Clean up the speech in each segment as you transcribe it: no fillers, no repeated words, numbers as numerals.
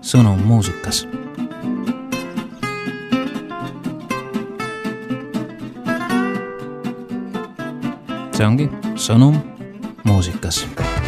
sõnum muusikas. See ongi sõnum muusikas.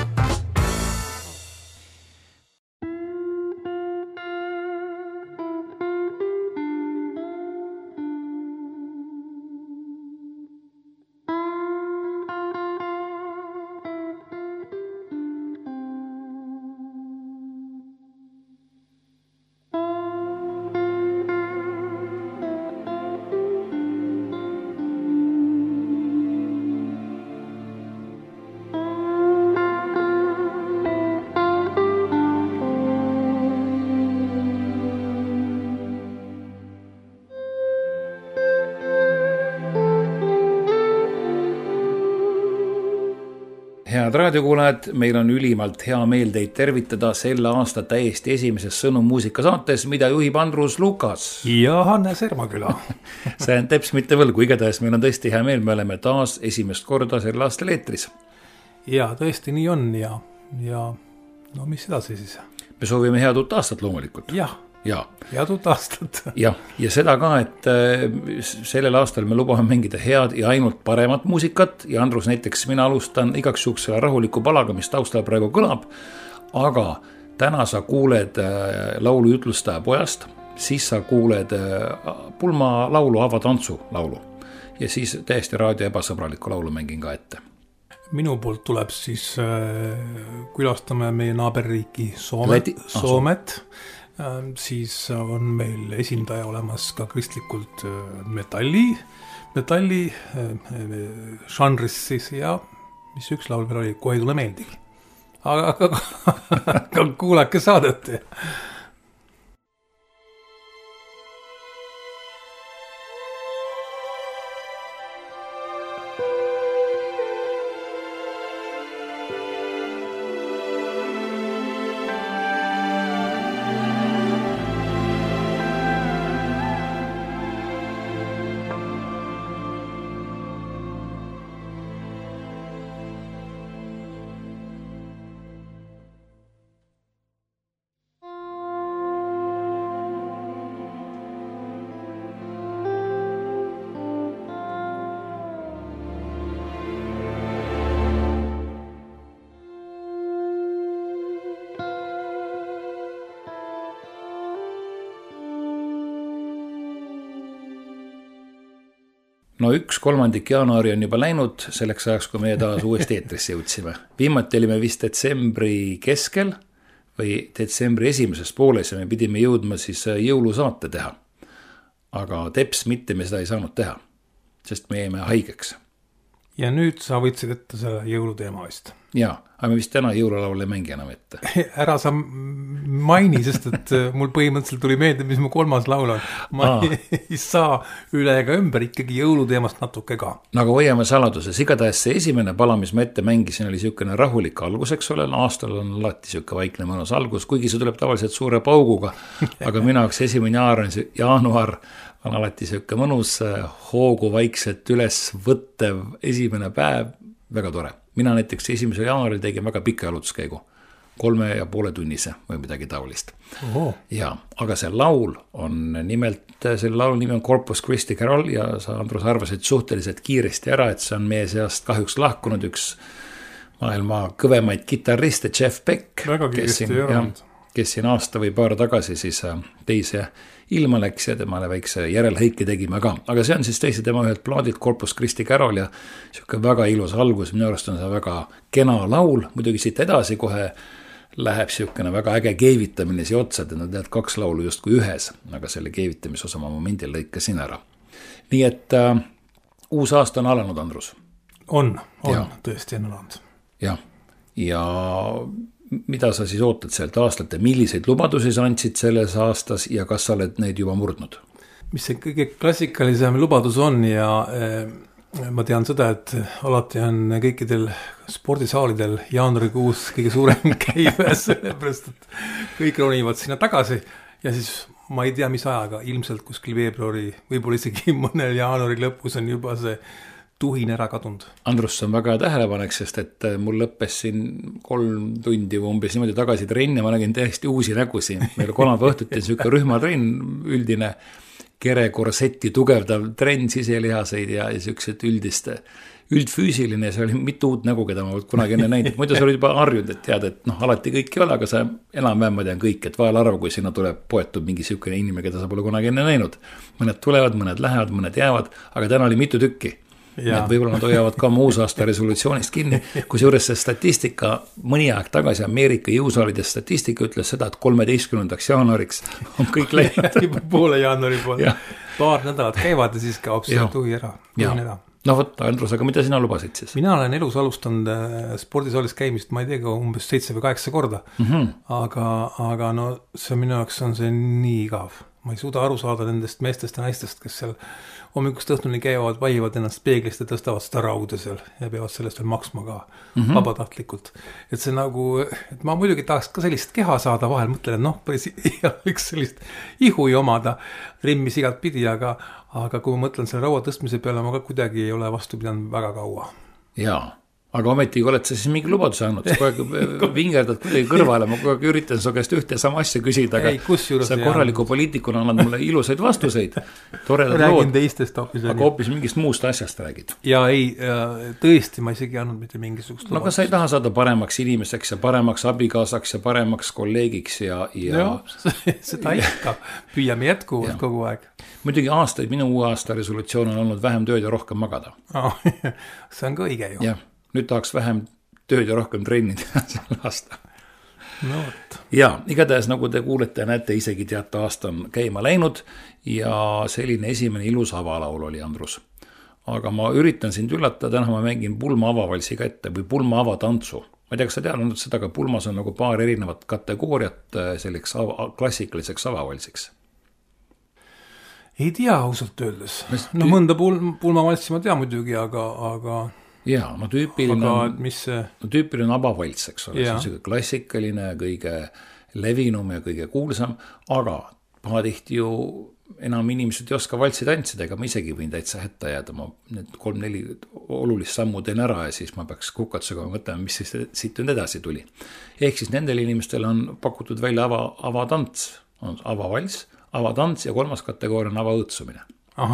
Head raadiokuulajad, meil on ülimalt hea meel teid tervitada selle aasta täiesti esimeses sõnum muusika saates, mida juhib Andrus Lukas. Ja Hannes Ermaküla. See on teps mitte võlgu, igatahes meil on tõesti hea meel, me oleme taas esimest korda sel aastal eetris. Ja tõesti nii on ja no mis edasi siis? Me soovime head uut aastat loomulikult. Ja tuut aastat. Ja seda ka, et sellel aastal me lubame mängida head ja ainult paremat muusikat ja Andrus näiteks mina alustan igaks juhuks selle rahuliku palaga, mis taustal praegu kõlab, aga täna sa kuuled laulu jutlustaja pojast, siis sa kuuled pulma laulu, avatantsu laulu ja siis täiesti raadio ebasõbralikku laulu mängin ka ette. Minu poolt tuleb siis külastame meie naaberriiki Soomet. Siis on meil esindaja olemas ka kristlikult metalli žanris siis ja mis üks laul veel oli, kohe ei tule meeldigi. Aga kuulake saadet. No 1/3 jaanuari on juba läinud selleks ajaks, kui meie taas uuesti eetrisse jõudsime. Viimati olime vist detsembri keskel või detsembri esimeses pooles ja me pidime jõudma siis jõulusaate teha. Aga teps mitte me seda ei saanud teha, sest me jäime haigeks. Ja nüüd sa võtsid ette selle jõuluteema vist. Jaa, aga me vist täna jõululaule mängi enam ette. Ära sa maini, sest et mul põhimõtteliselt tuli meelde, mis mu 3. laul on. Ma ei saa üle ega ümber ikkagi jõuluteemast natuke ka. Nagu hoiame saladuses, igatahes see esimene pala, mis ma ette mängisin, oli siukene rahulik algus, eks ole, aastal on alati siuke vaikne mõnus algus, kuigi see tuleb tavaliselt suure pauguga, aga minu jaoks 1. jaanuar on alati siuke mõnus hoogu vaikselt üles võttev esimene päev, väga tore. Mina näiteks 1. jaanuaril tegin väga pika jalutuskäigu, 3,5 tunnise või midagi taolist. Ja, aga see laul on nimelt, selle laulu nimi on Corpus Christi Carol ja sa, Andrus, arvasid suhteliselt kiiresti ära, et see on meie seast kahjuks lahkunud üks maailma kõvemaid kitarriste Jeff Beck, kes siin aasta või paar tagasi siis teise ilma läks ja temale väikse järelhõike tegime ka. Aga see on siis teise tema ühelt plaadilt Corpus Christi Carol ja siuke väga ilus algus, minu arust on see väga kena laul, muidugi siit edasi kohe läheb siukene väga äge keevitamine siia otsa, et nad 2 laulu just kui ühes, aga selle keevitamisosa ma momendil lõikasin ära. Nii et uus aasta on alanud, Andrus. On tõesti on alanud. Ja mida sa siis ootad sealt aastalt ja milliseid lubadusi sa andsid selles aastas ja kas sa oled neid juba murdnud? Mis see kõige klassikalisem lubadus on ja ma tean seda, et alati on kõikidel spordisaalidel jaanuarikuus kõige suurem käive, sellepärast et kõik ronivad sinna tagasi ja siis ma ei tea, mis ajaga, ilmselt kuskil veebruari, võib-olla isegi mõnel jaanuari lõpus on juba see tuhin ära kadunud. Andrus, see on väga tähelepanek, sest et mul lõppes siin 3 tundi või umbes niimoodi tagasi trenn ja ma nägin täiesti uusi nägusi. Meil kolmapäeva õhtuti niisugune rühmatrenn, üldine kere korseti tugevdav trenn, siselihaseid ja niisugused üldfüüsiline, see oli mitu uut nägu, keda ma kunagi enne näinud. Muidu sa olid juba harjunud, et tead, et alati kõik ei ole, aga sa enam-vähem ma tean kõik, et vahel arva, kui sinna tuleb poetub mingi niisugune inimene, keda sa pole kunagi enne näinud. Mõned tulevad, mõned lähevad, mõned jäävad, aga täna oli mitu tükki. Võib-olla nad hoiavad ka muusaasta resolutsioonist kinni, kusjuures see statistika mõni aeg tagasi Ameerika jõusaalide statistika ütles seda, et 13. jaanuariks on kõik läinud. Juba poole jaanuari poole. Paar nädalat käivad ja siis kaob see tuhi ära. No võt, Andrus, aga mida sina lubasid siis? Mina olen elus alustanud spordisaalis käimist, ma ei tea, umbes 7 või 8 korda. Aga no see minu jaoks on see nii igav. Ma ei suuda aru saada nendest meestest ja naistest, kes seal hommikust õhtuni käivad, vaivad ennast peeglist ja tõstavad seda rauda seal ja peavad sellest veel maksma ka vabatahtlikult. Et see nagu, et ma muidugi tahaks ka sellist keha saada vahel, mõtlen, et päris üks sellist ihui omada rimmis igat pidi, aga kui ma mõtlen selle raua tõstmise peale, ma ka kuidagi ei ole vastu pidanud väga kaua. Jaa. Aga ometigi oled sa siis mingi lubaduse andnud, sa kogu aeg vingerdad kuidagi kõrvale, ma kogu aeg üritan su käest ühte sama asja küsida, aga sa korraliku poliitikuna annad mulle ilusaid vastuseid. Räägin teistest hoopis. Aga hoopis mingist muust asjast räägid. Ja ei, tõesti, ma isegi andnud mitte mingisugust lubadust. No aga sa ei taha saada paremaks inimeseks ja paremaks abikaasaks ja paremaks kolleegiks ja... seda ikka. Püüame jätkuvalt kogu aeg. Muidugi aastaid, minu uue aasta resolutsioon on olnud vähem tööd ja rohkem magada. See on ka õige ju. Jah. Nüüd tahaks vähem tööd ja rohkem trennida selle aasta. No, võt. Ja, igatahes nagu te kuulete ja näete, isegi teate aasta on käima läinud ja selline esimene ilus avalaul oli Andrus. Aga ma üritan sind üllatada, täna ma mängin pulma avavalsiga ette või pulma avatantsu. Ma ei tea, kas sa tead seda, aga pulmas on nagu paar erinevat kategooriat selleks klassikaliseks avavalsiks. Ei tea ausalt öeldes. No mõnda pulmavalsi ma tean muidugi, aga... Jaa, no tüüpiline abavalts, eks ole, see on klassikaline, kõige levinum ja kõige kuulsam, aga pahatihti ju enam inimesed ei oska valtsi tantsida, ega ma isegi võin täitsa hätta jääda, ma need 3-4 olulist sammu teen ära ja siis ma peaks kukatsega mõtlema, mis siis siit nüüd edasi tuli. Ehk siis nendel inimestel on pakutud välja avatants, on avavalts, avatants ja 3. kategooria on avaõõtsumine.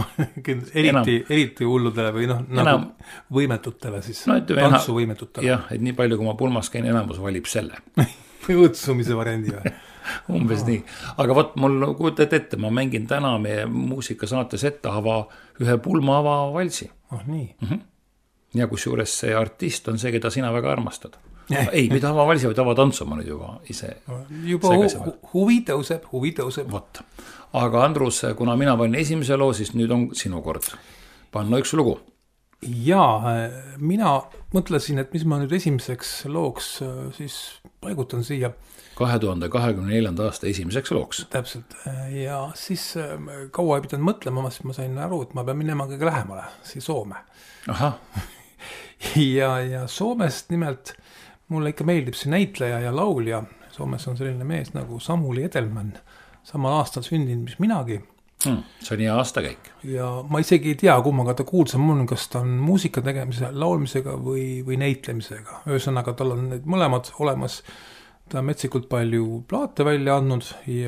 Eriti hulludele või nagu võimetutele siis, tantsu võimetutele. Jah, et nii palju, kui ma pulmas käin, enamus valib selle. Õõtsumise variandi või? Umbes nii. Aga võt, mul kujutad ette, ma mängin täna meie muusikasaates ette ühe pulma avavalsi. Nii. Ja kusjuures see artist on see, keda sina väga armastad. Ei, mida avavalsi või avatantsu ma nüüd juba ise huvi tõuseb. Vot. Aga Andrus, kuna mina panin esimese loo, siis nüüd on sinu kord panna üks lugu. Jaa, mina mõtlesin, et mis ma nüüd esimeseks looks siis paigutan siia. 2024. aasta esimeseks looks. Täpselt. Ja siis kaua ei pidanud mõtlema, siis ma sain aru, et ma pean minema kõige lähemale, siis Soome. Aha. ja Soomest nimelt mulle ikka meeldib see näitleja ja laulja. Soomes on selline mees nagu Samuli Edelman. Samal aastal sündinud, mis minagi. See on hea aastakäik. Ja ma isegi ei tea, kummaga ta kuulsam on, kas ta on muusika tegemise, laulmisega või näitlemisega. Ühesõnaga, tal on need mõlemad olemas. Ta on metsikult palju plaate välja andnud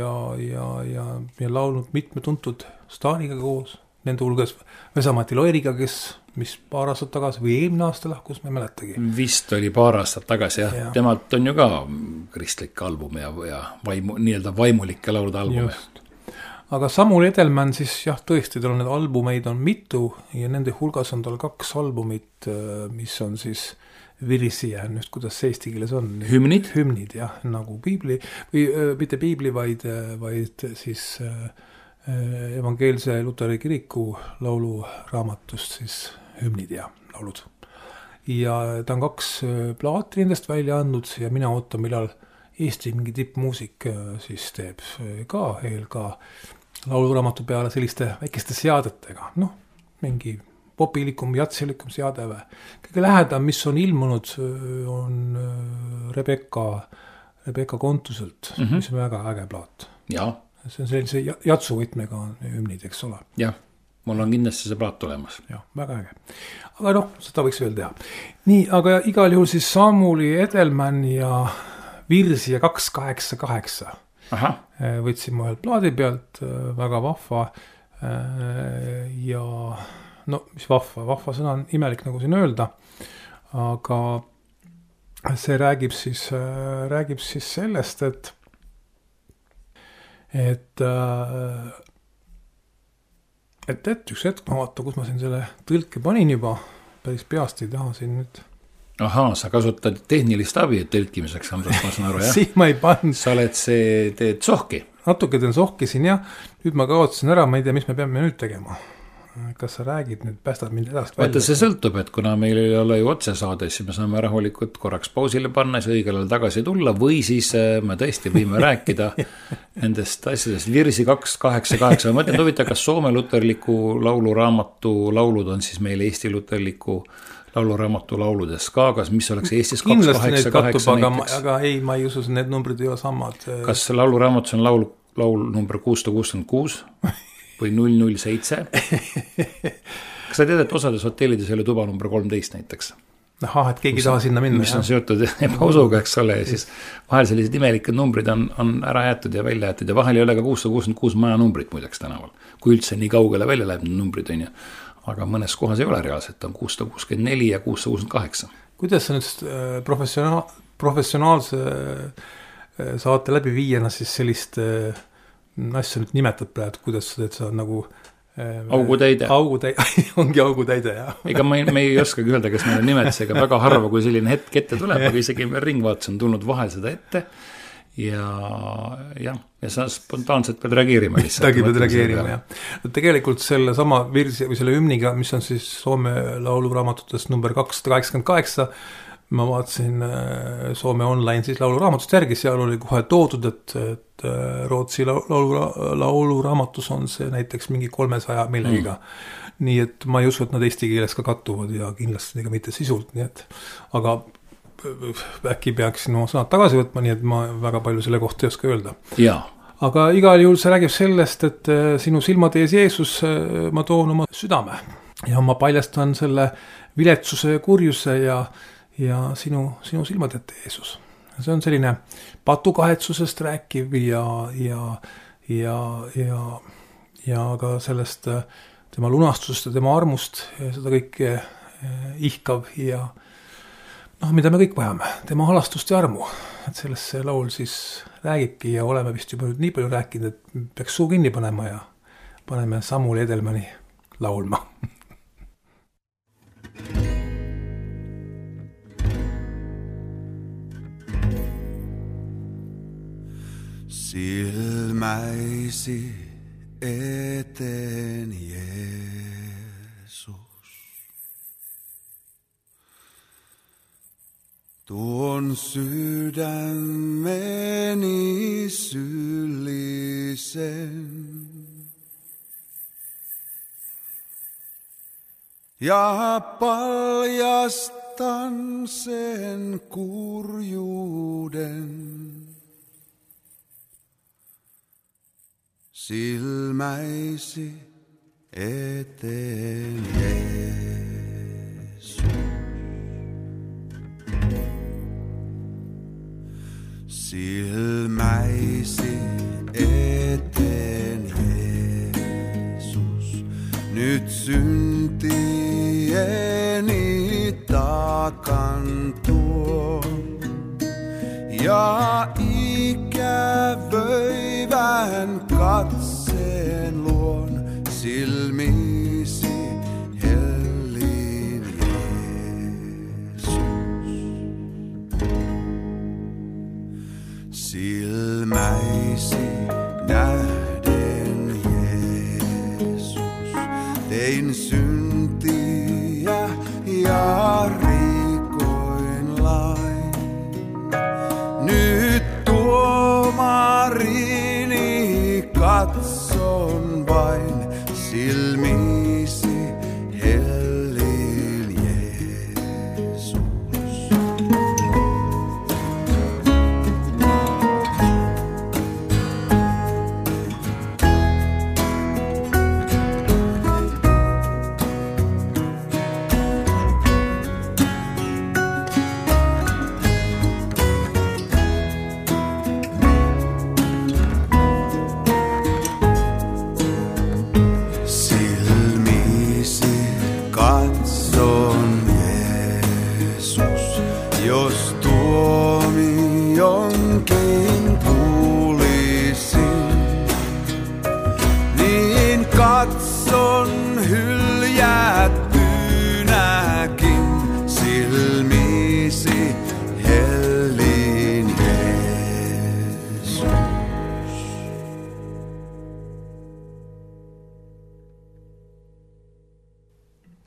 ja laulnud mitme tuntud staariga koos. Nende hulgas Vesa-Mati Loeriga, mis paar aastat tagasi või eelmine aasta lahkus, ma ei mäletagi. Vist oli paar aastat tagasi, jah. Temalt on ju ka kristlik album ja nii-öelda vaimulikke laulude album. Aga Samul Edelman siis, jah, tõesti, tal on need albumeid on mitu ja nende hulgas on tal 2 albumit, mis on siis virisija, nüüd kuidas see eesti keeles on. Hümnid? Hümnid, jah, nagu piibli, või mitte piibli, vaid siis... evangeelse Luteri kiriku lauluraamatust siis hümnid ja laulud. Ja ta on 2 plaati nendest välja andnud ja mina ootan, millal Eesti mingi tippmuusik siis teeb ka lauluraamatu peale selliste väikeste seadetega. Mingi popilikum, jatsilikum seade või. Kõige lähedam, mis on ilmunud, on Rebecca Kontuselt, mis on väga äge plaat. Jaa. See on sellise jatsuvõtmega hümnid, eks ole. Jah, mul on kindlasti see plaat olemas. Jah, väga äge. Aga noh, seda võiks veel teha. Nii, aga igal juhul siis Samuli Edelman ja Virsi ja 288. Aha. Võtsin mu ühelt plaadi pealt, väga vahva ja no mis vahva sõna on imelik nagu siin öelda, aga see räägib siis sellest, et üks hetk ma vaata, kus ma siin selle tõlke panin juba, päris peast ei taha siin nüüd. Ahaa, sa kasutad tehnilist abi tõlkimiseks, ma saan aru, jah? Siin ma ei pannud. Sa teed sohki? Natuke teen sohki siin, jah. Nüüd ma kaotsin ära, ma ei tea, mis me peame nüüd tegema. Kas sa räägid nüüd, päästad mind edast välja? Vaata, see sõltub, et kuna meil ei ole ju otsesaade, siis me saame rahulikult korraks pausile panna, siis õigel tagasi tulla või siis me tõesti võime rääkida nendest asjadest. Virsi 288, ma mõtlen, huvitav, kas Soome luterliku lauluraamatu laulud on siis meil Eesti luterliku lauluraamatu lauludes ka, kas mis oleks Eestis 288 näiteks? Aga ei, ma ei usu, need numbrid ei ole samad. Kas lauluraamatus on laul number 666 või 007? Kas sa tead, et osades hotellides oli tuba number 13 näiteks? Aha, et keegi taha sinna minna. Mis on seotud ebausuga, eks ole, ja siis vahel sellised imelikud numbrid on ära jäetud ja välja jäetud ja vahel ei ole ka 666 maja numbrit muideks tänaval, kui üldse nii kaugele välja läheb numbrid on ju. Aga mõnes kohas ei ole reaalselt, on 664 ja 668. Kuidas sa nüüd professionaalse saate läbi viiena siis sellist asja nüüd nimetad praegu, kuidas sa teed, sa nagu augutäide. Ongi augutäide, jah. Ega me ei oskagi öelda, kas meil on nimetusega väga harva, kui selline hetk ette tuleb, aga isegi ringvaatus on tulnud vahel seda ette ja sa spontaanselt pead reageerima lihtsalt. Pead reageerima, jah. Tegelikult selle sama virsi või selle hümniga, mis on siis Soome lauluraamatutest number 288, ma vaatasin Soome online siis lauluraamatust järgi, seal oli kohe toodud, et Rootsi lauluraamatus on see näiteks mingi 300 millegiga. Nii et ma ei usu, et nad eesti keeles ka kattuvad ja kindlasti ega mitte sisult, nii et aga äkki peaksin oma sõnad tagasi võtma, nii et ma väga palju selle kohta ei oska öelda. Jaa. Aga igal juhul see räägib sellest, et sinu silmad ees Jeesus, ma toon oma südame ja ma paljastan selle viletsuse ja kurjuse ja sinu silmad ette Jeesus. See on selline patukahetsusest rääkiv ja ka sellest tema lunastusest ja tema armust ja seda kõike ihkav ja mida me kõik vajame, tema halastust ja armu, et sellest see laul siis räägibki ja oleme vist juba nüüd nii palju rääkinud, et peaks suu kinni panema ja paneme Samuli Edelmani laulma. Silmäisi eteen tuon sydämeni syllisen ja paljastan sen kurjuuden. Silmäisi eteen Jeesus. Silmäisi eteen Jeesus, nyt syntieni takan tuon ja ikävöivän katseen luon silmiisi hellin Jeesus. Silmäisi nähden Jeesus, tein syntiä ja rikoin lain. Nyt tuomarini katson vain silmiisi hellin Jeesus.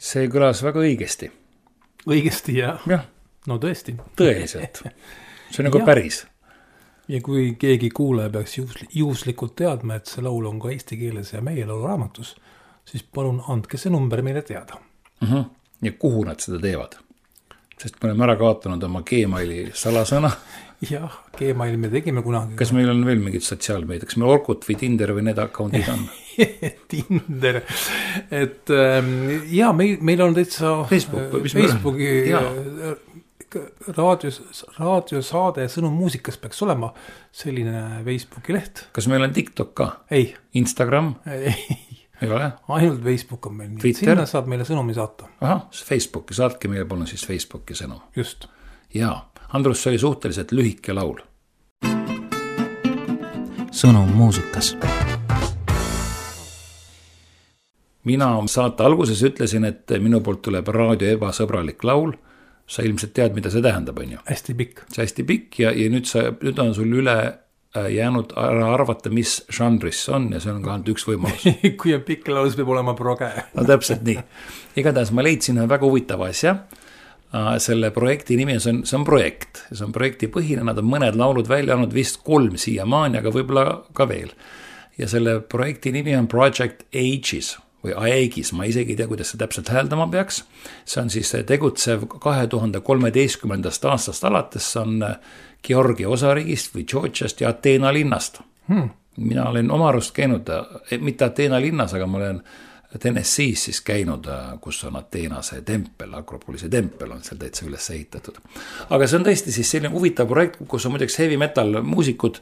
see kõlas väga õigesti. Õigesti, jah. Jah. No tõesti. Tõeliselt. See on nagu päris. Ja kui keegi kuulaja peaks juhuslikult teadma, et see laul on ka eesti keeles ja meie lauluraamatus, siis palun andke see number meile teada. Ja kuhu nad seda teevad? Sest me oleme ära kaotanud oma Gmaili salasõna. Jah, Gmaili me tegime kunagi. Kas meil on veel mingid sotsiaalmeediad? Kas meil Orkut või Tinder või need accountid on? Tinder. Et ja, meil on täitsa Facebooki raadiosaade Sõnum muusikas peaks olema selline Facebooki leht. Kas meil on TikTok ka? Ei. Instagram? Ei ole? Ainult Facebook on meil. Twitter? Sinna saab meile sõnumi saata. Aha, Facebooki. Saatke meile palun siis Facebooki sõnum. Just. Jaa. Andrus, see oli suhteliselt lühike laul. Sõnum muusikas. Mina saate alguses ütlesin, et minu poolt tuleb raadio ebasõbralik laul. Sa ilmselt tead, mida see tähendab, on ju? Hästi pikk. See hästi pikk ja nüüd on sul üle jäänud ära arvata, mis žanris on ja see on ka ainult üks võimalus. Kui on pikk laul, siis peab olema proge. No täpselt nii. Igatahes ma leidsin väga huvitava asja. Selle projekti nimi see on projekt. See on projekti põhine, nad on mõned laulud välja andnud vist 3 siiamaani, aga võib-olla ka veel. Ja selle projekti nimi on Project Aegis või Aegis, ma isegi ei tea, kuidas see täpselt hääldama peaks. See on siis tegutsev 2013. aastast alates, see on Georgia osariigist või Georgiast ja Ateena linnast. Mina olen oma arust käinud, mitte Ateena linnas, aga ma olen Tennessee's siis käinud, kus on Ateena see tempel, Akropolise tempel on seal täitsa üles ehitatud. Aga see on tõesti siis selline huvitav projekt, kus on muideks heavy metal muusikud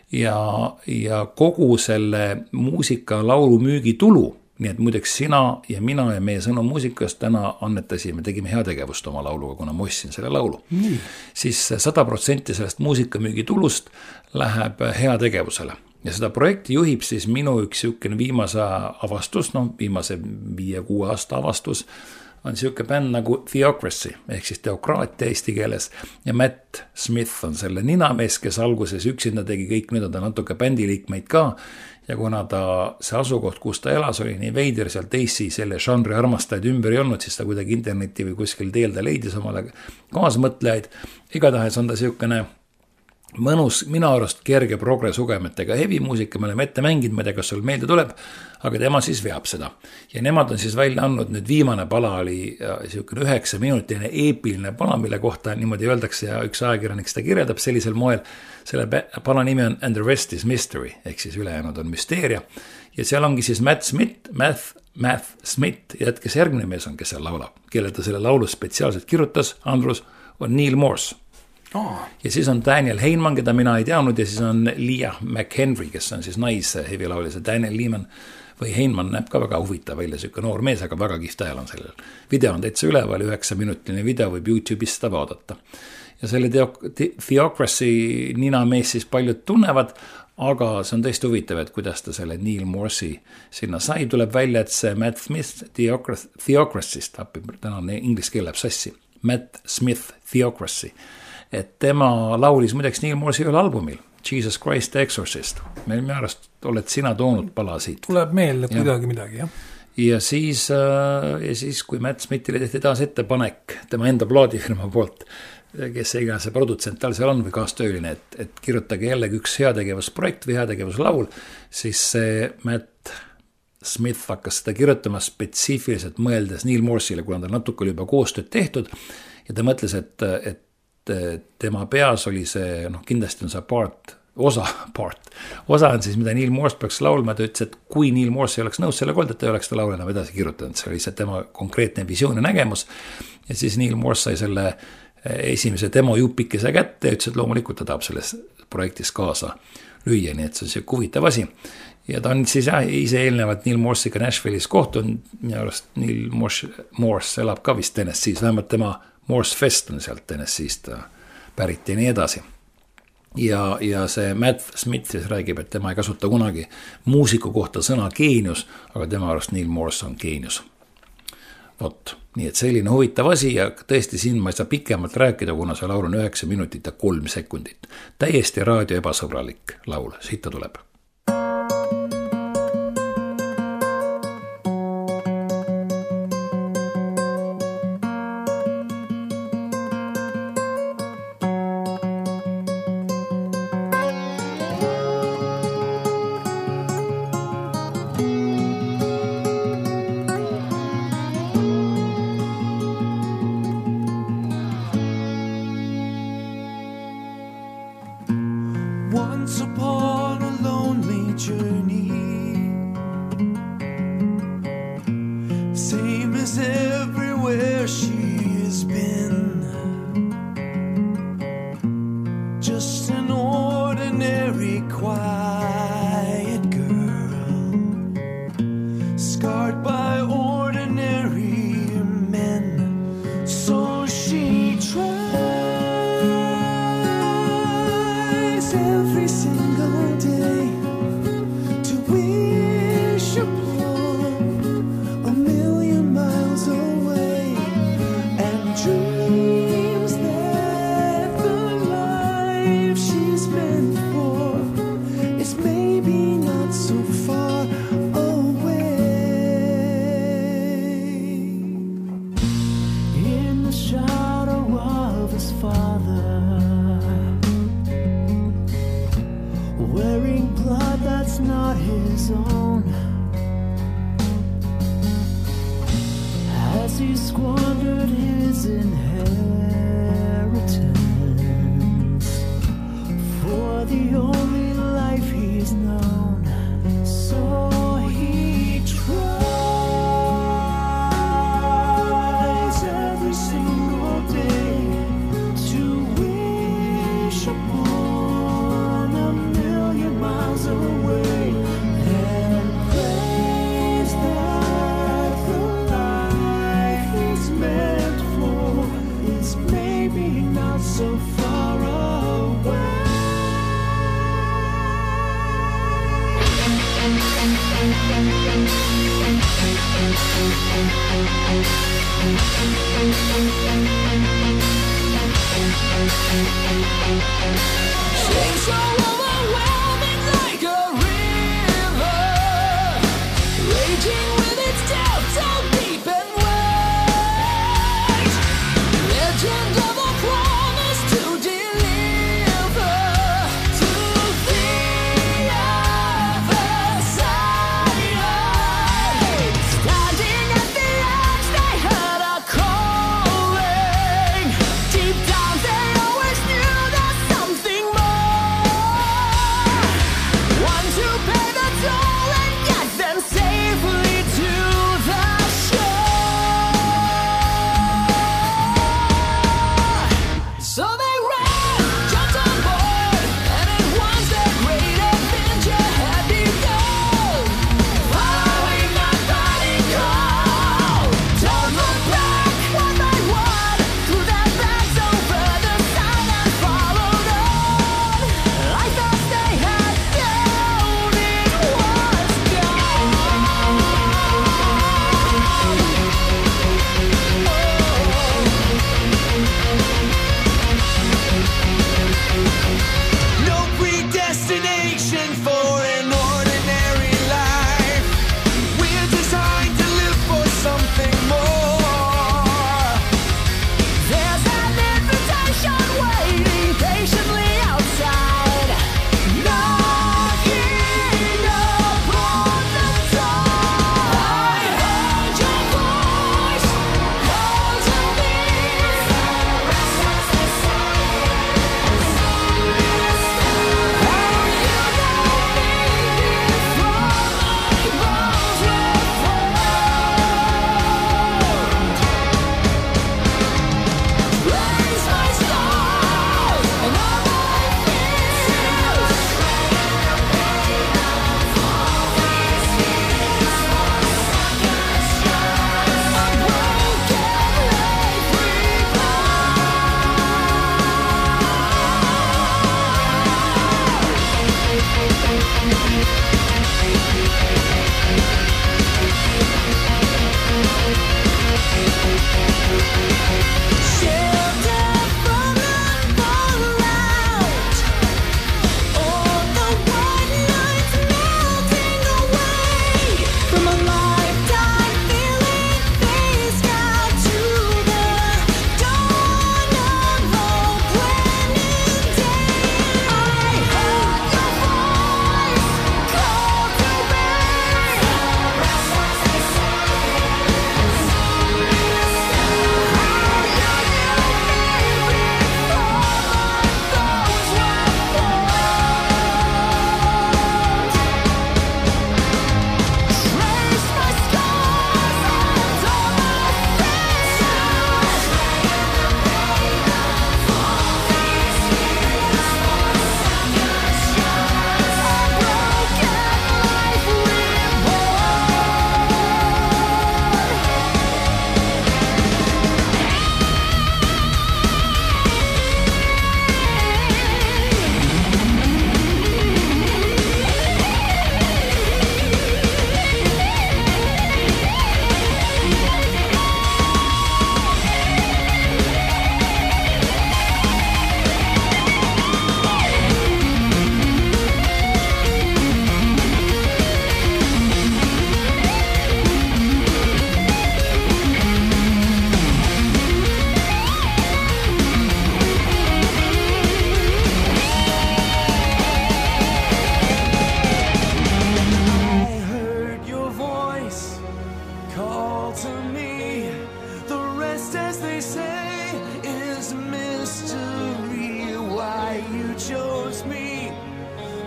ja kogu selle muusika laulu müügi tulu. Nii et muideks sina ja mina ja meie Sõnum muusikast täna annetasime, tegime heategevust oma lauluga, kuna ma ostsin selle laulu. Siis 100% sellest muusikamüügi tulust läheb heategevusele. Ja seda projekti juhib siis minu üks viimase avastus, viimase 5-6 aasta avastus, on siuke bänd nagu Theocracy, ehk siis teokraatia eesti keeles. Ja Matt Smith on selle ninamees, kes alguses üksinda tegi kõik, nüüd on ta natuke bändiliikmeid ka. Ja kuna see asukoht, kus ta elas, oli nii veider, seal teisi selle žanri armastajaid ümber ei olnud, siis ta kuidagi interneti või kuskil teelde leidis omale kaasmõtlejaid. Igatahes on ta siukene mõnus, minu arust kerge progresugemetega heavy muusika, me oleme ette mänginud, ma ei tea, kas sul meelde tuleb, aga tema siis veab seda. Ja nemad on siis välja andnud, nüüd viimane pala oli siukene 9-minutiline eepiline pala, mille kohta niimoodi öeldakse ja üks ajakirjanik seda kirjeldab sellisel moel. Selle pala nimi on And the Rest is Mystery, ehk siis ülejäänud on müsteeria. Ja seal ongi siis Matt Smith ja kes järgmine mees on, kes seal laulab, kelle ta selle laulu spetsiaalselt kirjutas, Andrus, on Neil Morse. Ja siis on Daniel Heinman, keda mina ei teadnud, ja siis on Leah McHenry, kes on siis heavy laulja. Daniel Lehman või Heinman näeb ka väga huvitav välja, siuke noor mees, aga väga kihvt ajal on sellel. Video on täitsa üleval, 9-minutiline video võib YouTube'is seda vaadata. Ja selle Theocracy nina mees siis paljud tunnevad, aga see on tõesti huvitav, et kuidas ta selle Neil Morse'i sinna sai. Tuleb välja, et see Matt Smith Theocracy'st, täna inglise keel läheb sassi, Matt Smith Theocracy. Et tema laulis muideks Neil Morse'i ühel albumil, Jesus Christ the Exorcist. Meil määrast oled sina toonud pala siit. Tuleb meelde kuidagi midagi, jah. Ja siis, kui Matt Smithile tehti taas ettepanek tema enda plaadifirma poolt, kes ei see produtsent tal seal on või kaastööline, et kirjutage jällegi üks heategevusprojekt või heategevuslaul, siis see Matt Smith hakkas seda kirjutama spetsiifiliselt mõeldes Neil Morse'ile, kuna ta natuke oli juba koostööd tehtud ja ta mõtles, et tema peas oli see, kindlasti on see osa on siis, mida Neil Morse peaks laulma, ta ütles, et kui Neil Morse ei oleks nõus selle kold, et ta ei oleks ta laul enam edasi kirjutanud, see oli lihtsalt tema konkreetne visioon ja nägemus ja siis Neil Morse sai selle esimese demo jupikese kätte ja ütles, et loomulikult ta tahab selles projektis kaasa lüüa, nii et see on see huvitav asi ja ta on siis ise eelnevalt Neil Morse'iga Nashville'is kohtunud, minu arust Neil Morse elab ka vist Tennessee's, vähemalt tema Morse Fest on sealt Tennessee'st pärit ja nii edasi. Ja see Matt Smith siis räägib, et tema ei kasuta kunagi muusiku kohta sõna geenius, aga tema arust Neil Morse on geenius. Vot, nii et selline huvitav asi ja tõesti siin ma ei saa pikemalt rääkida, kuna see laul on 9 minutit ja 3 sekundit. Täiesti raadio ebasõbralik laul, siit ta tuleb. on a lonely journey, same as everywhere she has been. Just an ordinary, quiet girl, scarred by ordinary men. So she tries every single day to wish upon a million miles away, and dreams that the life she's meant for is maybe not so far away. In the shadow of his father, wearing blood that's not his own, as he squandered his inheritance for the only life he's known. So he tries every single day to wish upon a million miles away, and prays that the life he's meant for is maybe not so far away. Seems so overwhelming, like a river, raging with its depths so deep and wide. Legend of a promise to deliver to the other side. Standing at the edge, they heard a calling. Deep down, they always knew there's something more.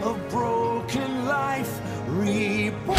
of broken life reborn.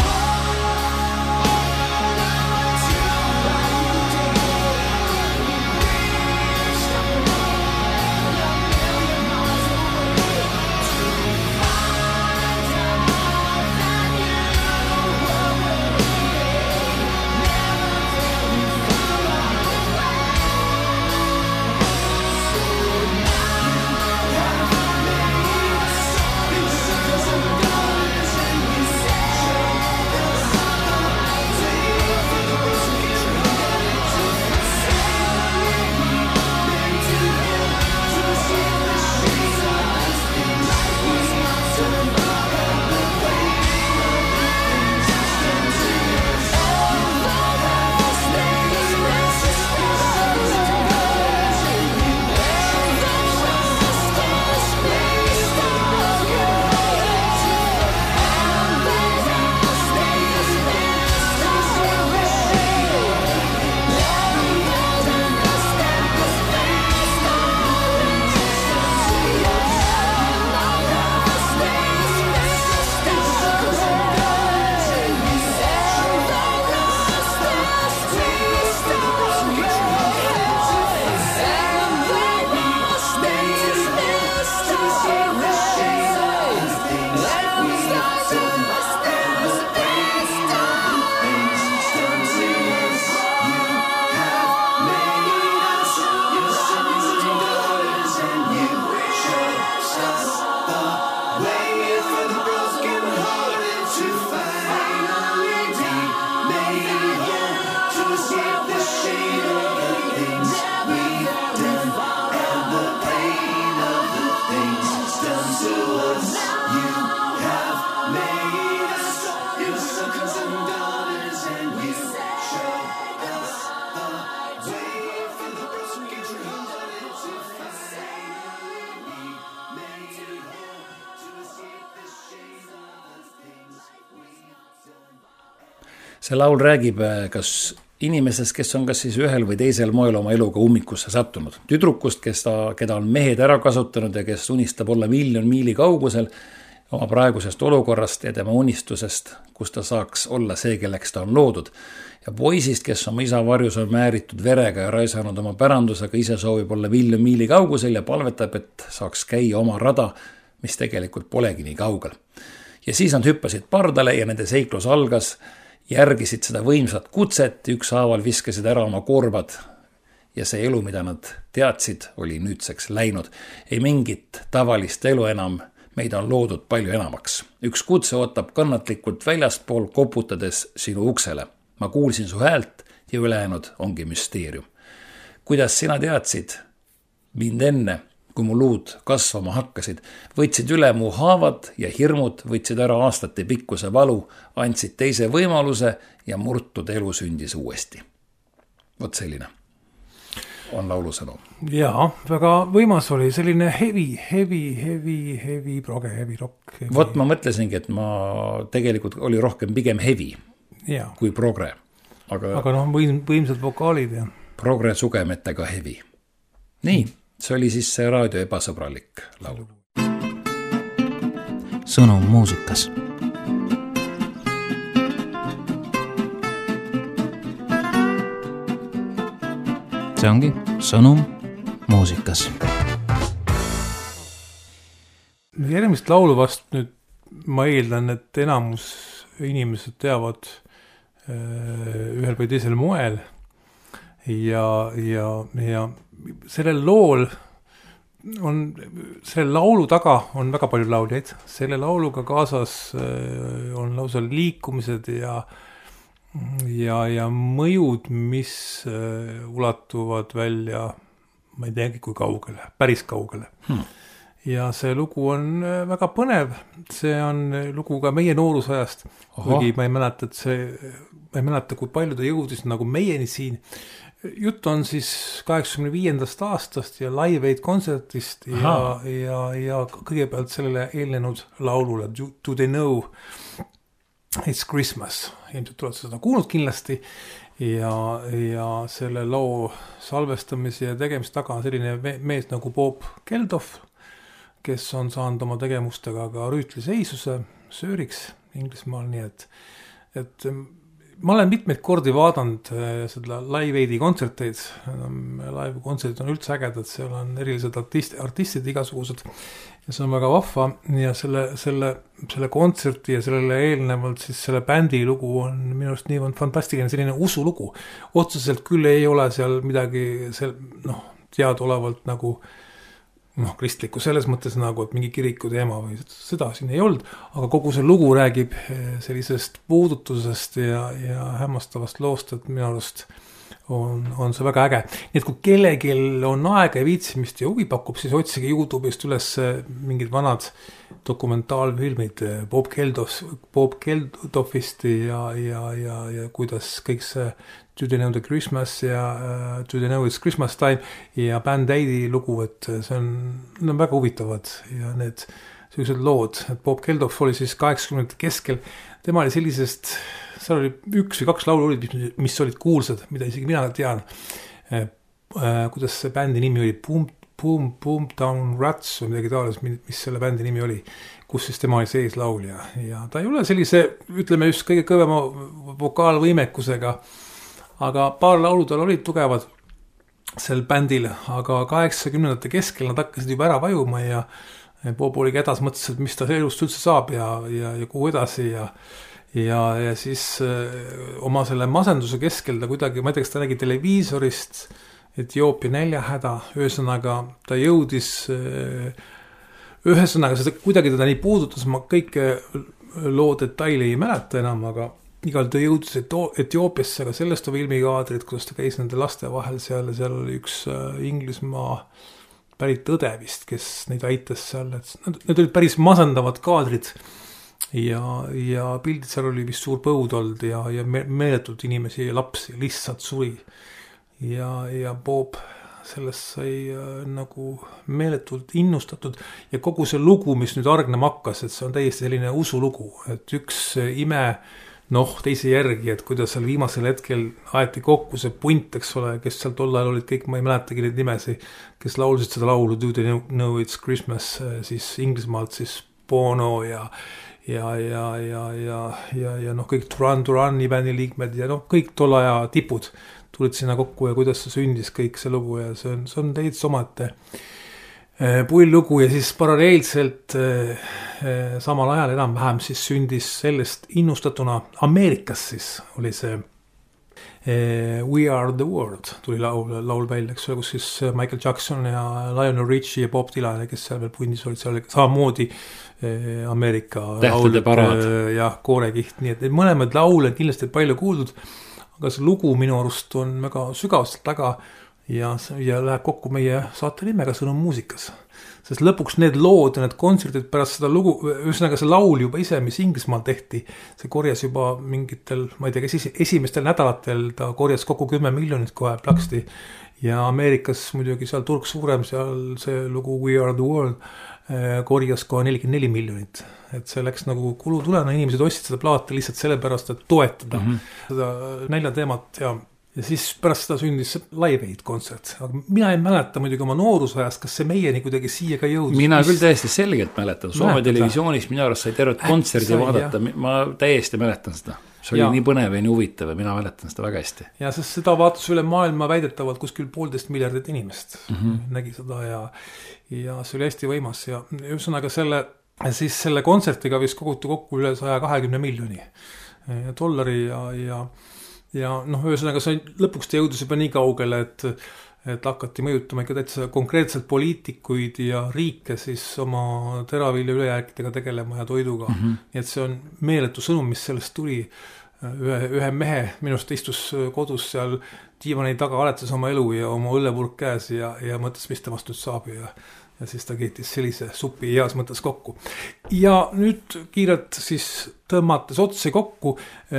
See laul räägib kas inimesest, kes on kas siis ühel või teisel moel oma eluga ummikusse sattunud. Tüdrukust, keda on mehed ära kasutanud ja kes unistab olla 1 000 000 miili kaugusel oma praegusest olukorrast ja tema unistusest, kus ta saaks olla see, kelleks ta on loodud. Ja poisist, kes oma isa varjus on määritud verega ja raisanud oma pärandusega, ise soovib olla 1 000 000 miili kaugusel ja palvetab, et saaks käia oma rada, mis tegelikult polegi nii kaugel. Ja siis nad hüppasid pardale ja nende seiklus algas, järgisid seda võimsat kutset, ükshaaval viskasid ära oma korvad ja see elu, mida nad teadsid, oli nüüdseks läinud. Ei mingit tavalist elu enam, meid on loodud palju enamaks. Üks kutse ootab kannatlikult väljastpool koputades sinu uksele. Ma kuulsin su häält ja ülejäänud ongi müsteerium. Kuidas sina teadsid mind enne, kui mu luud kasvama hakkasid, võtsid üle mu haavad ja hirmud, võtsid ära aastate pikkuse valu, andsid teise võimaluse ja murtud elu sündis uuesti. Vot selline on laulusõnu. Jaa, väga võimas oli selline heavy proge, heavy rock. Vot ma mõtlesingi, et ma tegelikult oli rohkem pigem heavy kui progre. Aga võimsad vokaalid ja progre sugemetega heavy. Nii. See oli siis see raadio ebasõbralik laul. Sõnum muusikas. See ongi sõnum muusikas. Järgmist laulu vast nüüd ma eeldan, et enamus inimesed teavad ühel või teisel moel ja sellel lool on, selle laulu taga on väga palju lauljaid, selle lauluga kaasas on lausa liikumised ja mõjud, mis ulatuvad välja, ma ei teagi kui kaugele, päris kaugele. Ja see lugu on väga põnev, see on lugu ka meie noorusajast, kuigi ma ei mäleta, kui palju ta jõudis nagu meieni siin. Jutt on siis 85. aastast ja Live Aid koncertist ja kõigepealt sellele eelnenud laulule Do They Know It's Christmas. Ilmselt tuled seda kuulnud kindlasti ja selle loo salvestamise ja tegemist taga on selline mees nagu Bob Geldof, kes on saanud oma tegevustega ka rüütliseisuse sööriks Inglismaal, nii et ma olen mitmeid kordi vaadanud seda Live Aidi kontserteid, live kontserdid on üldse ägedad, seal on erilised artistid igasugused ja see on väga vahva ja selle kontserti ja sellele eelnevalt siis selle bändi lugu on minu arust nii fantastiline, selline usulugu. Otseselt küll ei ole seal midagi teadaolevalt nagu kristlikku selles mõttes nagu, et mingi kiriku teema või seda siin ei olnud, aga kogu see lugu räägib sellisest puudutusest ja hämmastavast loost, et minu arust on see väga äge. Nii et kui kellelgi on aega ja viitsimist ja huvi pakub, siis otsige YouTube'ist üles mingid vanad dokumentaalfilmid Bob Geldofist ja kuidas kõik see Do They Know The Christmas ja Do They Know It's Christmas Time ja Band Aidi lugu, et see on väga huvitavad ja need sellised lood, et Bob Geldof oli siis 80 keskel, tema oli sellisest, seal oli 1 või 2 laulu olid, mis olid kuulsad, mida isegi mina tean, kuidas see bändi nimi oli, Boom Down Rats või midagi taolis, mis selle bändi nimi oli, kus siis tema oli sees laulja ja ta ei ole sellise, ütleme just kõige kõvema vokaalvõimekusega, aga paar laulu tal olid tugevad sel bändil, aga 80-ndate keskel nad hakkasid juba ära vajuma ja Bob oligi hädas, mõtles, et mis ta elust üldse saab ja kuhu edasi ja siis oma selle masenduse keskel ta kuidagi, ma ei tea, kas ta nägi televiisorist Etioopia näljahäda, ühesõnaga ta jõudis, ühesõnaga seda kuidagi teda nii puudutas, ma kõike loo detaili ei mäleta enam, aga igal ta jõudis Etioopiasse, aga sellest on filmikaadrid, kuidas ta käis nende laste vahel seal oli üks Inglismaa pärit õde vist, kes neid aitas seal, et need olid päris masendavad kaadrid ja pildid seal oli vist suur põud olnud ja meeletult inimesi ja lapsi lihtsalt suri ja Bob sellest sai nagu meeletult innustatud ja kogu see lugu, mis nüüd argnema hakkas, et see on täiesti selline usulugu, et üks ime teise järgi, et kuidas seal viimasel hetkel aeti kokku see punt, eks ole, kes seal tol ajal olid kõik, ma ei mäletagi neid nimesi, kes laulsid seda laulu Do They Know It's Christmas, siis Inglismaalt siis Bono ja kõik Durani bändi liikmed ja kõik tol aja tipud tulid sinna kokku ja kuidas see sündis kõik see lugu ja see on täitsa omate pulllugu ja siis paralleelselt samal ajal enam-vähem siis sündis sellest innustatuna Ameerikas siis oli see We Are The World tuli laul välja, eks ole, kus siis Michael Jackson ja Lionel Richie ja Bob Dylan, kes seal veel pundis olid, seal oli samamoodi Ameerika tähtede parad ja koorekiht, nii et need mõlemad laule kindlasti palju kuuldud, aga see lugu minu arust on väga sügavalt taga ja läheb kokku meie saate nimega Sõnum muusikas. Sest lõpuks need lood ja need kontserdid pärast seda lugu, ühesõnaga see laul juba ise, mis Inglismaal tehti, see korjas juba mingitel, ma ei tea, kes esimestel nädalatel ta korjas kokku 10 miljonit kohe plaksti ja Ameerikas muidugi seal turg suurem, seal see lugu We Are The World korjas kohe 44 miljonit. Et see läks nagu kulutulena, inimesed ostsid seda plaati lihtsalt sellepärast, et toetada seda näljateemat ja siis pärast seda sündis Live Aid kontsert. Aga mina ei mäleta muidugi oma noorusajast, kas see meieni kuidagi siia ka jõudis. Mina küll täiesti selgelt mäletan. Soome televisioonis minu arust sai tervet kontserdi vaadata. Ma täiesti mäletan seda. See oli nii põnev ja nii huvitav ja mina mäletan seda väga hästi. Ja sest seda vaatas üle maailma väidetavalt kuskil 1,5 miljardit inimest nägi seda ja see oli hästi võimas ja ühesõnaga selle kontsertiga vist koguti kokku üle 120 miljoni dollari ja ühesõnaga see lõpuks ta jõudis juba nii kaugele, et hakati mõjutama ikka täitsa konkreetselt poliitikuid ja riike siis oma teravilja ülejääkidega tegelema ja toiduga. Nii et see on meeletu sõnum, mis sellest tuli. Ühe mehe minust istus kodus seal diivani taga, aletas oma elu ja oma õllepurk käes ja mõtles, mis temast nüüd saab ja siis ta keetis sellise supi heas mõttes kokku. Ja nüüd kiirelt siis tõmmates otsi kokku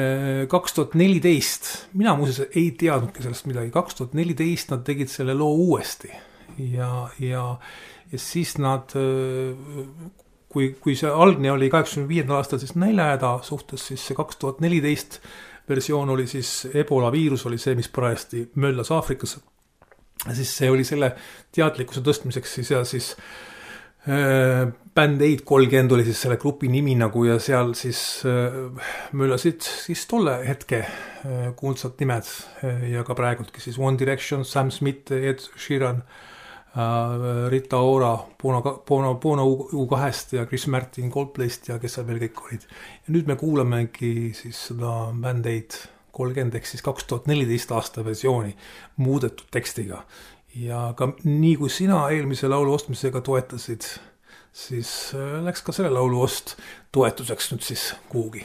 2014, mina muuseas ei teadnudki sellest midagi, 2014 nad tegid selle loo uuesti ja siis nad, kui see algne oli 85. aastal siis näljahäda suhtes, siis see 2014 versioon oli siis Ebola viirus oli see, mis parajasti möllas Aafrikas. Siis see oli selle teadlikkuse tõstmiseks siis Band 830 oli siis selle grupi nimi nagu ja seal siis möllasid siis tolle hetke kuulsad nimed ja ka praegudki siis One Direction, Sam Smith, Ed Sheeran, Rita Ora, Bono U2-st ja Chris Martin Coldplayst ja kes seal veel kõik olid. Ja nüüd me kuulamegi siis seda Band 830 ehk siis 2014 aasta versiooni muudetud tekstiga. Ja ka nii kui sina eelmise laulu ostmisega toetasid, siis läks ka selle laulu ost toetuseks nüüd siis kuhugi.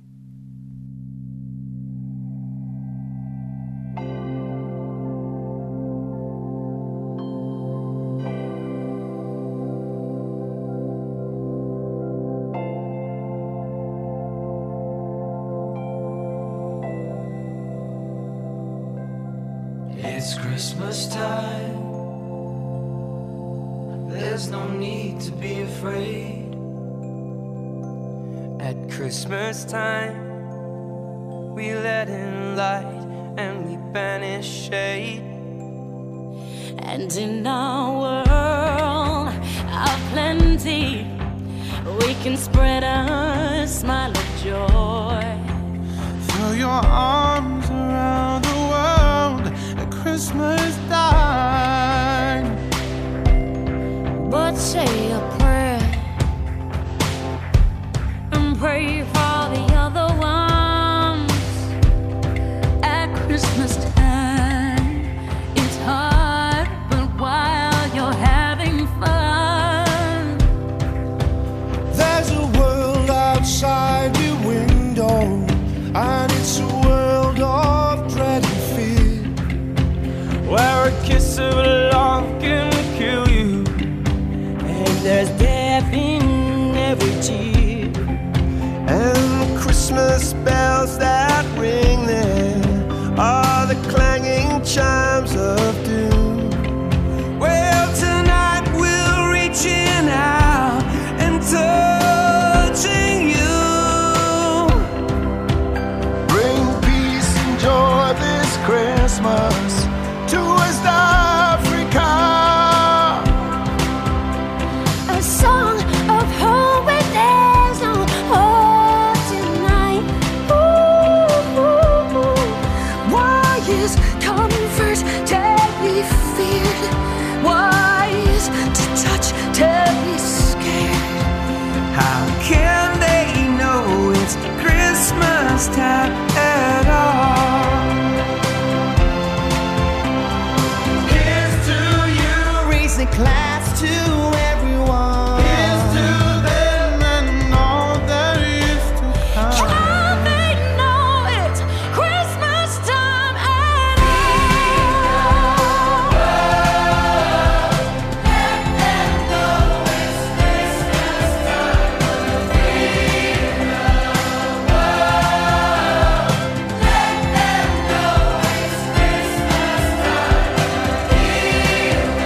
It's Christmas time. There's no need to be afraid. At Christmas time, we let in light and we banish shade. And in our world of plenty, we can spread a smile of joy. Throw your arms around the world at Christmas time. But say a prayer and pray for the other ones. At Christmas time, it's hard, but while you're having fun, there's a world outside your window, and it's a world of dread and fear, where a kiss of love can kill you, and there's death in every tear, and the Christmas bells that ring there are the clanging chimes of doom. Well, tonight we're reaching out and touching you. Bring peace and joy this Christmas to West Africa. a song of hope when there's no hope tonight. Ooh, ooh, ooh. Why is comfort deadly feared? Why is to touch deadly scared? How can they know it's Christmas time at all? Here's to you, raise a glass to everyone. Here's to them and all that is to come. Can they know it's Christmas time at all? Let them know it's Christmas time of year. Let them know it's Christmas time of year. Let them know it's Christmas time of year.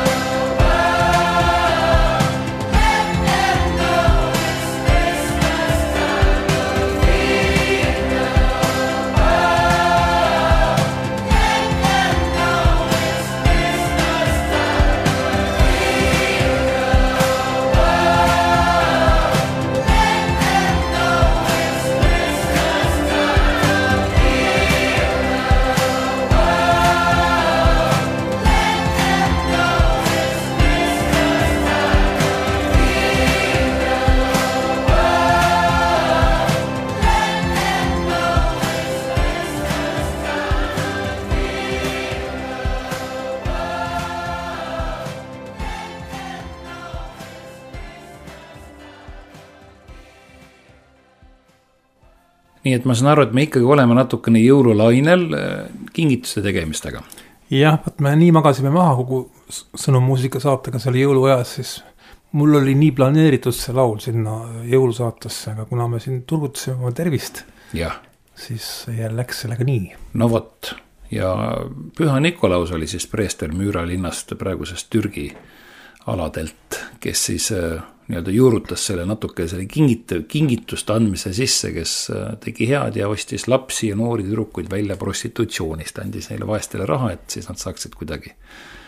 nii et ma saan aru, et me ikkagi oleme natukene jõululainel kingituste tegemistega. jah, võt me nii magasime maha kogu sõnumuusika saatega seal jõuluajas, siis mul oli nii planeeritud see laul sinna jõulusaatesse, aga kuna me siin turgutasime oma tervist, jah, siis läks sellega nii. no vot, ja Püha Nikolaus oli siis preester Müüra linnast, praegusest Türgi aladelt, kes siis nii-öelda juurutas selle natuke selle kingituste andmise sisse, kes tegi head ja ostis lapsi ja noori tüdrukuid välja prostitutsioonist, andis neile vaestele raha, et siis nad saaksid kuidagi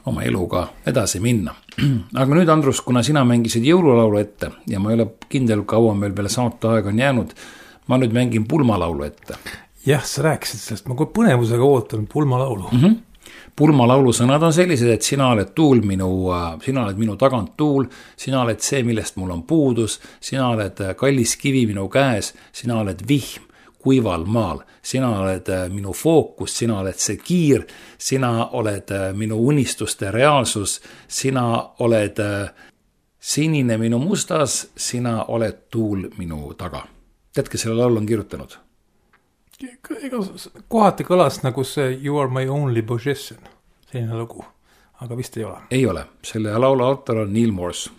oma eluga edasi minna. Aga nüüd, Andrus, kuna sina mängisid jõululaulu ette ja ma ei ole kindel, kaua meil veel saate aega on jäänud, ma nüüd mängin pulmalaulu ette. Jah, sa rääkisid sellest, ma kohe põnevusega ootan pulmalaulu. Pulmalaulu sõnad on sellised, et sina oled minu tagant tuul, sina oled see, millest mul on puudus, sina oled kallis kivi minu käes, sina oled vihm kuival maal, sina oled minu fookus, sina oled see kiir, sina oled minu unistuste reaalsus, sina oled sinine minu mustas, sina oled tuul minu taga. Tead, kes selle laulu on kirjutanud? Ega kohati kõlas nagu see You are my only possession, selline lugu, aga vist ei ole. Ei ole, selle laulu autor on Neil Morse.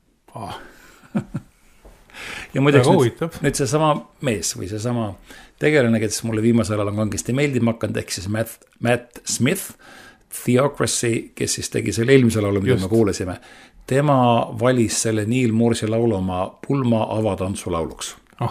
Ja muideks nüüd see sama mees või see sama tegelane, kes mulle viimasel ajal on kangesti meeldima hakanud, ehk siis Matt Smith, Theocracy, kes siis tegi selle eelmise laulu, mida me kuulasime. Tema valis selle Neil Morse'i laulu oma pulma avatantsu lauluks.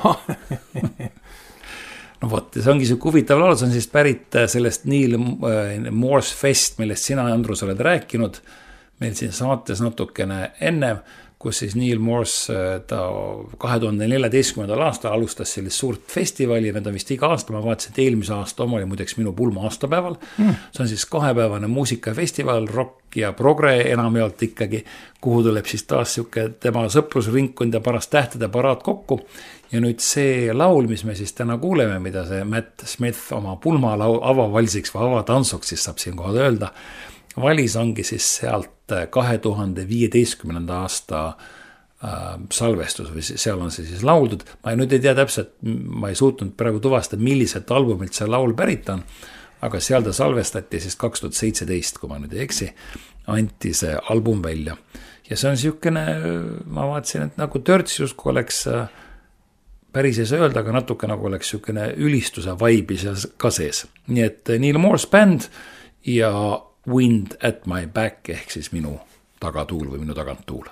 No vot, see ongi see huvitav laul, see on siis pärit sellest Neil Morse Fest, millest sina, Andrus, oled rääkinud meil siin saates natukene enne, kus siis Neil Morse ta 2014. aastal alustas sellist suurt festivali, need on vist iga aasta, ma vaatasin, et eelmise aasta oma oli muideks minu pulma aastapäeval. See on siis 2-päevane muusikafestival, rock ja progre enamjaolt ikkagi, kuhu tuleb siis taas siuke tema sõprusringkond ja parast tähtede paraad kokku. Ja nüüd see laul, mis me siis täna kuuleme, mida see Matt Smith oma pulma avavalsiks või avatantsuks, siis saab siin kohad öelda, valis ongi siis sealt 2015. aasta salvestus või seal on see siis lauldud. Ma nüüd ei tea täpselt, ma ei suutnud praegu tuvastada, milliselt albumilt see laul pärit on, aga seal ta salvestati siis 2017, kui ma nüüd ei eksi, anti see album välja. Ja see on siukene, ma vaatasin, et nagu törts justkui oleks päris ei saa öelda, aga natuke nagu oleks siukene ülistuse vaibis ka sees. Nii et Neil Morse band ja Wind at my back ehk siis minu tagatuul või minu tagantuul.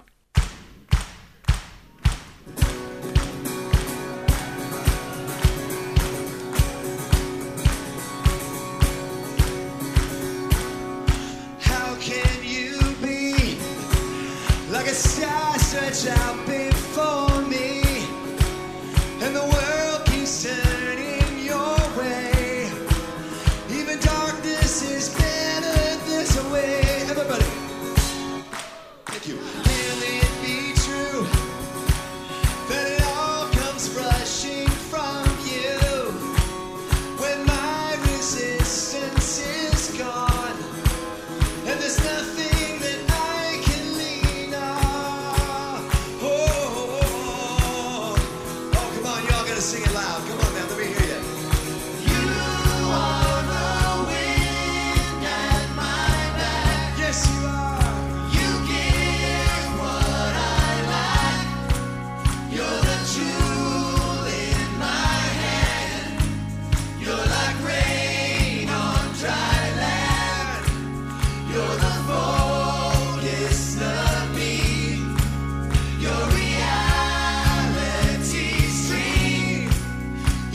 How can you be like a star stretched out before me and the world keeps turning your way, even darkness is better this way. Everybody, thank you. Can it be true that it all comes rushing from you when my resistance is gone and there's nothing that I can lean on? Oh, come on, y'all gotta sing it loud. Come on now, let me hear you. You are the wind at my back. Yes, you are. You give what I lack. You're the jewel in my hand. You're like rain on dry land. You're the focus of me. Your reality stream.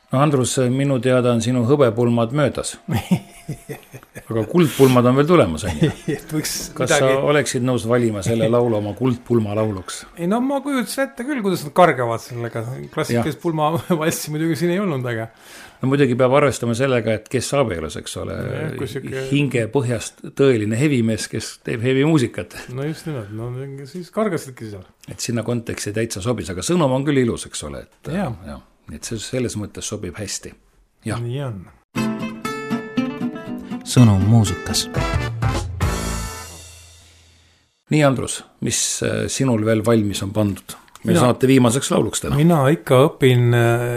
no Andrus, minu teada on sinu hõbepulmad möödas. Aga kuldpulmad on veel tulemas, on ju. Kas sa oleksid nõus valima selle laulu oma kuldpulma lauluks? Ei no ma kujutasin ette küll, kuidas nad kargavad sellega. Klassikalist pulma valssi muidugi siin ei olnud, aga... No muidugi peab arvestama sellega, et kes abielus, eks ole, hinge põhjast tõeline hevimees, kes teeb hevi muusikat. No just nimelt, no siis kargasidki seal. Et sinna konteksti täitsa sobis, aga sõnum on küll ilus, eks ole. Et, ja. Et see selles mõttes sobib hästi. Ja. Nii on. Sõnum muusikas. Nii, Andrus, mis sinul veel valmis on pandud? Me saate viimaseks lauluks täna. Mina ikka õpin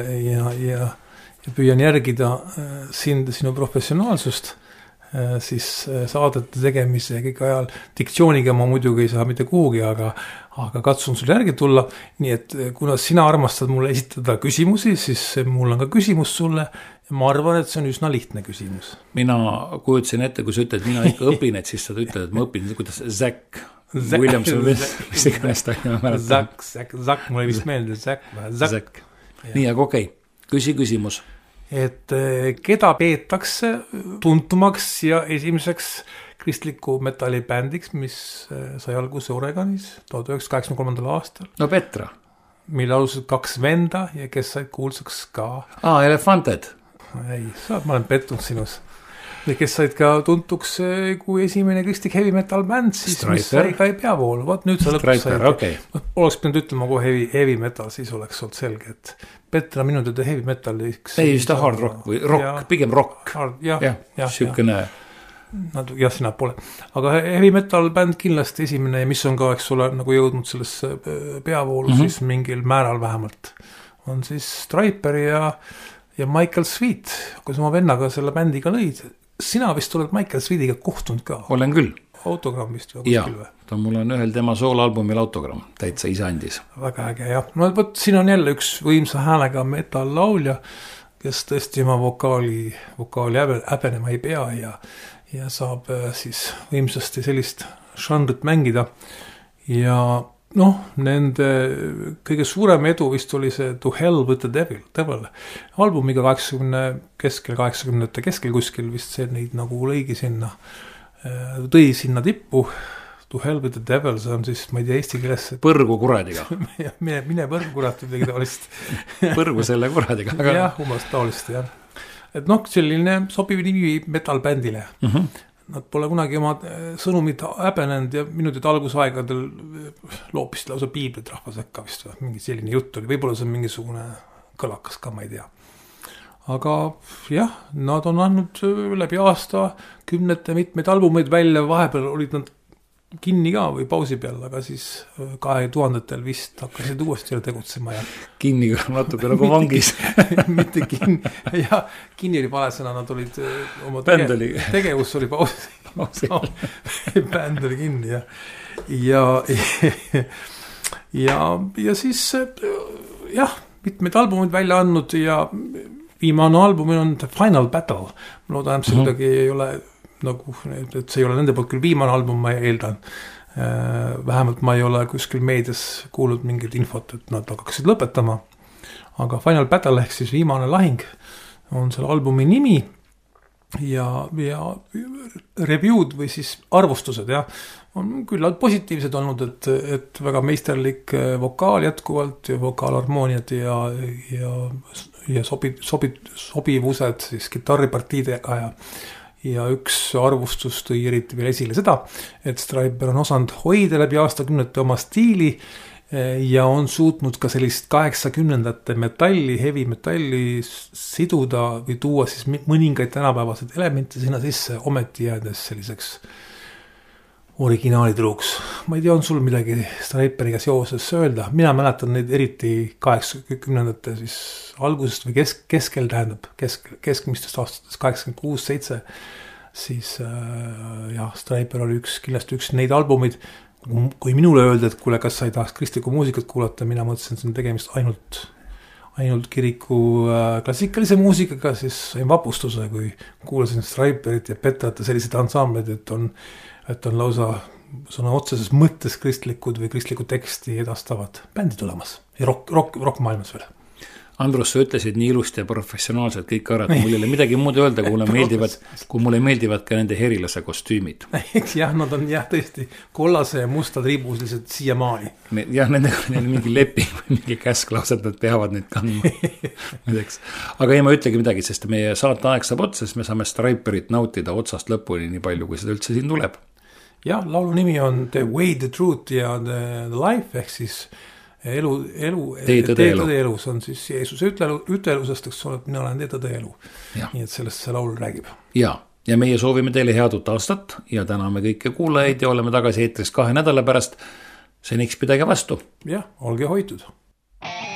ja püüan järgida sinu professionaalsust, siis saadete tegemise ja kõik ajal. Diktsiooniga ma muidugi ei saa mitte kuhugi, aga katsun sul järgi tulla. Nii et kuna sina armastad mulle esitada küsimusi, siis mul on ka küsimus sulle. Ma arvan, et see on üsna lihtne küsimus. Mina kujutasin ette, kui sa ütled, mina ikka õpin, et siis sa ütled, et ma õpin, kuidas Zack Williamson mis iganes ta ei mäleta. Zack, mulle vist meelde, Zack. Nii, aga okei, küsimus. Et keda peetakse tuntumaks ja esimeseks kristliku metallibändiks, mis sai alguse Oregonis 1983. aastal? No Petra. Mille alused 2 venda ja kes said kuulsaks ka... Elefanted. Ei, ma olen pettunud sinus. Ja kes said ka tuntuks kui esimene kristlik heavy metal bänd, siis mis sai ka ei peavoolu. Vaat nüüd sa lõpuks said. Okay. Oleks pidanud ütlema kohe heavy metal, siis oleks olnud selge, et Petra minu teada heavy metal. Ei, just hard rock või rock, pigem rock. Sükene... Jah, sina pole. Aga heavy metal bänd kindlasti esimene, mis on ka, eks ole, nagu jõudnud sellesse peavoolu, siis mingil määral vähemalt on siis Striper ja Michael Sweet, kus oma vennaga selle bändiga lõid. Sina vist oled Michael Sweetiga kohtunud ka? Olen küll. Autogrammist või? Jah, mul on ühel tema soolalbumil autogramm, täitsa ise andis. Väga äge, jah. No võt, siin on jälle üks võimsa häälega metal laulja, kes tõesti oma vokaali häbenema ei pea ja saab siis võimsasti sellist žanrit mängida. Ja nende kõige suurem edu vist oli see To Hell with the Devil. Albumiga 80 keskel kuskil vist see neid nagu lõigi sinna, tõi sinna tippu. To Hell with the Devil, see on siis, ma ei tea, eesti keeles. Põrgu kuradiga. mine põrgu kurat või midagi taolist. Põrgu selle kuradiga. Jah, umbes taolist, jah. Et selline sobiv nimi metal-bändile. Nad pole kunagi oma sõnumid häbenenud ja minutit algusaegadel loopisid lausa piiblit rahva sekka vist või mingi selline jutt oli. Võib-olla see on mingisugune kõlakas ka, ma ei tea. Aga jah, nad on andnud läbi aasta kümnete mitmeid albumeid välja, vahepeal olid nad kinni ka või pausi peal, aga siis 2000-tel vist hakkasid uuesti tegutsema ja... Kinni natuke nagu vangis. Mitte kinni, ja kinni oli valesõna, nad olid oma tegevus oli pausi. Bänd oli kinni ja siis jah, mitmeid albumid välja andnud ja viimane album on The Final Battle. Ma loodan, see kuidagi ei ole nagu, et see ei ole nende poolt küll viimane album, ma eeldan. Vähemalt ma ei ole kuskil meedias kuulnud mingit infot, et nad hakkasid lõpetama. Aga Final Battle ehk siis viimane lahing on selle albumi nimi ja review'd või siis arvustused on küll positiivsed olnud, et väga meisterlik vokaal jätkuvalt ja vokaalharmooniad ja sobivused siis kitarripartiidega ja üks arvustus tõi eriti veel esile seda, et Striper on osanud hoida läbi aastakümnete oma stiili ja on suutnud ka sellist 80-ndate metalli, heavy metalli siduda või tuua siis mõningaid tänapäevaseid elemente sinna sisse, ometi jäädes selliseks originaalidruuks. Ma ei tea, on sul midagi Striperiga seoses öelda? Mina mäletan neid eriti 80-ndate siis algusest või keskel tähendab, keskmistest aastatest 86-7, siis Striper oli kindlasti üks neid albumid. Kui minule öelda, et kuule, kas sa ei tahaks kristlikku muusikat kuulata, mina mõtlesin, et see on tegemist ainult kiriku klassikalise muusikaga, siis sain vapustuse, kui kuulasin Striperit ja Petrat ja sellised ansambleid, et on lausa sõna otseses mõttes kristlikud või kristlikku teksti edastavad bändid olemas ja rock maailmas veel. Andrus, sa ütlesid nii ilusti ja professionaalselt kõik ära, et mul ei ole midagi muud öelda, kui mulle meeldivad ka nende herilase kostüümid. Eks jah, nad on jah tõesti kollase ja musta triibulised siiamaani. Jah, nendega on mingi leping või mingi käsklaus, et nad peavad neid kandma. Aga ei, ma ütlegi midagi, sest meie saate aeg saab otsa, sest me saame Striperit nautida otsast lõpuni nii palju, kui seda üldse siin tuleb. Jah, laulu nimi on The Way, The Truth ja The Life, ehk siis tee tõde elu, see on siis Jeesuse ütelusest, eks ole, mina olen tee tõde elu. Nii et sellest see laul räägib. Ja meie soovime teile head uut aastat ja täname kõiki kuulajaid ja oleme tagasi eetris 2 nädala pärast. Seniks pidage vastu. Jah, olge hoitud.